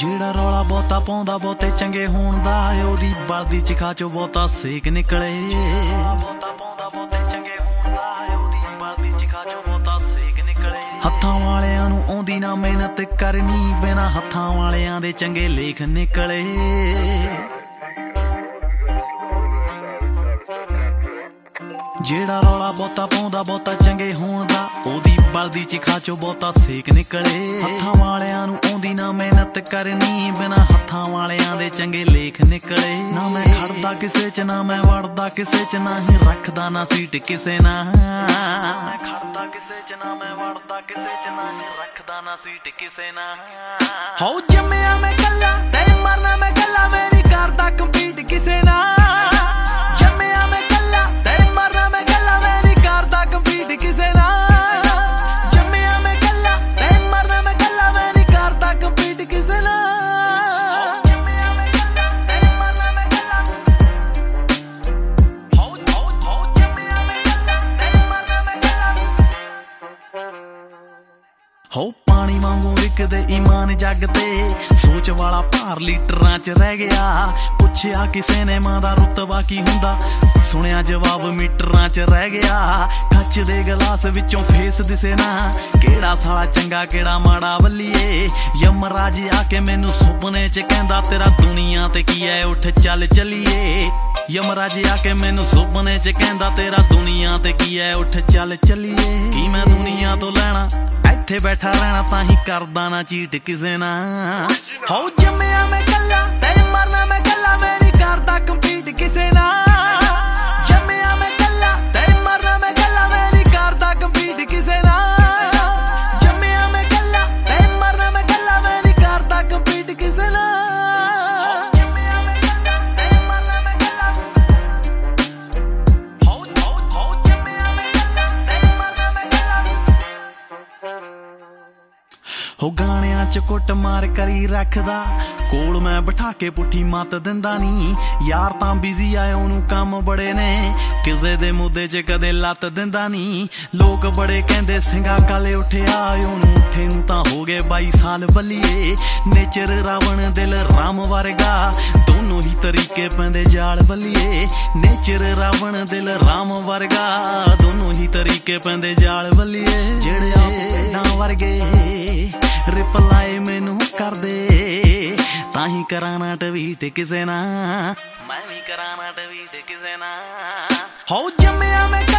ਜਿਹੜਾ ਰੌਲਾ ਬਹੁਤਾ ਪਾਉਂਦਾ ਬਹੁਤੇ ਚੰਗੇ ਹੋਣ ਦਾ ਉਹਦੀ ਬਲਦੀ ਚਿਖਾ ਚੋਂ ਬਹੁਤਾ ਸੇਕ ਨਿਕਲੇ। ਹੱਥਾਂ ਵਾਲਿਆਂ ਨੂੰ ਆਉਂਦੀ ਨਾ ਮਿਹਨਤ ਕਰਨੀ, ਬਿਨਾਂ ਹੱਥਾਂ ਵਾਲਿਆਂ ਦੇ ਚੰਗੇ ਲੇਖ ਨਿਕਲੇ। ਜਿਹੜਾ ਰੌਲਾ ਬਹੁਤਾ ਪਾਉਂਦਾ ਬਹੁਤਾ ਚੰਗੇ ਹੋਣ ਦਾ ਉਹਦੀ ਬਲਦੀ ਚਿਖਾ ਚੋਂ ਬਹੁਤਾ ਸੇਕ ਨਿਕਲੇ। ਹੱਥਾਂ ਵਾਲਿਆਂ ਨੂੰ ਆਉਂਦੀ ਨਾ ਮਿਹਨਤ ਕਰਨੀ, ਬਿਨਾਂ ਹੱਥਾਂ ਵਾਲਿਆਂ ਦੇ ਚੰਗੇ ਲੇਖ ਨਿਕਲੇ। ਨਾ ਮੈਂ ਖੜਦਾ ਕਿਸੇ ਚ ਨਾ ਮੈਂ ਵੜਦਾ ਕਿਸੇ ਚ, ਨਾ ਹੀ ਰੱਖਦਾ ਨਾ ਸੀਟ ਕਿਸੇ ਨਾ। ਮੈਂ ਖੜਦਾ ਕਿਸੇ ਚ ਨਾ ਮੈਂ ਵੜਦਾ ਕਿਸੇ ਚ, ਨਾ ਹੀ ਰੱਖਦਾ ਨਾ ਸੀਟ ਕਿਸੇ ਨਾ। ਹੋ ਜੰਮਿਆ ਮੈਂ ਕੱਲਾ ਤੇ ਮਰਨਾ ਮੈਂ ਕੱਲਾ, ਮੈਂ ਨਹੀਂ ਕਰਦਾ ਕੰਪੀਟ ਕਿਸੇ ਨਾਲ। ਹੋ ਪਾਣੀ ਵਾਂਗੂ ਵਿਕਦੇ ਈਮਾਨ ਜੱਗ ਤੇ, ਸੋਚ ਵਾਲਾ ਭਾਰ ਲੀਟਰਾਂ ਚ ਰਹਿ ਗਿਆ। ਪੁੱਛਿਆ ਕਿਸੇ ਨੇ ਮਾਂ ਦਾ ਰੁਤਬਾ ਕੀ ਹੁੰਦਾ, ਸੁਣਿਆ ਜਵਾਬ ਮੀਟਰਾਂ ਚ ਰਹਿ ਗਿਆ। ਕੱਚ ਦੇ ਗਲਾਸ ਵਿੱਚੋਂ ਫੇਸ ਦਿਸੇ ਨਾ, ਕਿਹੜਾ ਸਾਲਾ ਚੰਗਾ ਕਿਹੜਾ ਮਾੜਾ ਬੱਲੀਏ। ਯਮਰਾਜ ਆ ਕੇ ਮੈਨੂੰ ਸੁਪਨੇ ਚ ਕਹਿੰਦਾ ਤੇਰਾ ਦੁਨੀਆ ਤੇ ਕੀ ਐ, ਉੱਠ ਚੱਲ ਚੱਲੀਏ। ਯਮਰਾਜ ਆ ਕੇ ਮੈਨੂੰ ਸੁਪਨੇ ਚ ਕਹਿੰਦਾ ਤੇਰਾ ਦੁਨੀਆ ਤੇ ਕੀ ਐ, ਉੱਠ ਚੱਲ ਚੱਲੀਏ। ਕੀ ਮੈਂ ਦੁਨੀਆ ਤੋਂ ਲੈਣਾ, ਇੱਥੇ ਬੈਠਾ ਰਹਿਣਾ, ਤਾਂ ਹੀ ਕਰਦਾ ਨਾ ਚੀਟ ਕਿਸੇ ਨਾਲ। ਹੋ ਜੰਮਿਆ ਮੈਂ ਕੱਲਾ ਤੇ ਮਰਨਾ ਮੈਂ ਕੱਲਾ, ਮੈਂ ਨਹੀਂ ਕਰਦਾ ਕੰਪੀਟ ਕਿਸੇ ਨਾਲ। ਜੰਮਿਆ ਮੈਂ ਕੱਲਾ ਤੇ ਮਰਨਾ ਮੈਂ ਕੱਲਾ, ਮੈਂ ਨਹੀਂ ਕਰਦਾ ਕੰਪੀਟ ਕਿਸੇ ਨਾਲ। ਜੰਮਿਆ ਮੈਂ ਕੱਲਾ ਤੇ ਮਰਨਾ ਮੈਂ ਕੱਲਾ, ਮੈਂ ਨਹੀਂ ਕਰਦਾ ਕੰਪੀਟ ਕਿਸੇ ਨਾਲ। ਜੰਮਿਆ ਮੈਂ ਕੱਲਾ ਤੇ ਮਰਨਾ ਮੈਂ ਕੱਲਾ। ਹੋ ਜੰਮਿਆ ਮੈਂ ਕੱਲਾ ਤੇ ਮਰਨਾ ਮੈਂ ਕੱਲਾ। ਹੋ ਗਾਣਿਆਂ ਚ ਕੁੱਟ ਮਾਰ ਕਰੀ ਰੱਖਦਾ, ਕੋਲ ਮੈਂ ਬਿਠਾ ਕੇ ਪੁੱਠੀ ਮੱਤ ਦਿੰਦਾ ਨੀ। ਯਾਰ ਤਾਂ ਬਿਜ਼ੀ ਆਏ ਉਹਨੂੰ ਕੰਮ ਬੜੇ ਨੇ, ਕਿਸੇ ਦੇ ਮੁੱਦੇ ਚ ਕਦੇ ਲੱਤ ਦਿੰਦਾ ਨੀ। ਲੋਕ ਬੜੇ ਕਹਿੰਦੇ ਸਿੰਘਾ ਕਾਲੇ ਉੱਠਿਆ, ਉਹਨੂੰ ਉੱਠੇ ਨੂੰ ਤਾਂ ਹੋ ਗਏ 22 ਸਾਲ ਬੱਲੀਏ। ਨੇਚਰ ਰਾਵਣ ਦਿਲ ਰਾਮ ਵਰਗਾ, ਦੋਨੋਂ ਹੀ ਤਰੀਕੇ ਪੈਂਦੇ ਜਾਲ ਬੱਲੀਏ। ਨੇਚਰ ਰਾਵਣ ਦਿਲ ਰਾਮ ਵਰਗਾ, ਦੋਨੋਂ ਹੀ ਤਰੀਕੇ ਪੈਂਦੇ ਜਾਲ ਬੱਲੀਏ। ਜਿਹੜੇ ਭੈਣਾਂ ਵਰਗੇ ਰਿਪਲਾਈ ਮੈਨੂੰ ਕਰਦੇ, ਤਾਂ ਹੀ ਕਰਾਂ ਨਾ ਟਵੀਟ ਕਿਸੇ ਨਾ, ਮੈਂ ਵੀ ਕਰਾਂ ਨਾ ਟਵੀਟ ਕਿਸੇ ਨਾ। ਹੋ ਜੰਮਿਆ ਮੈਂ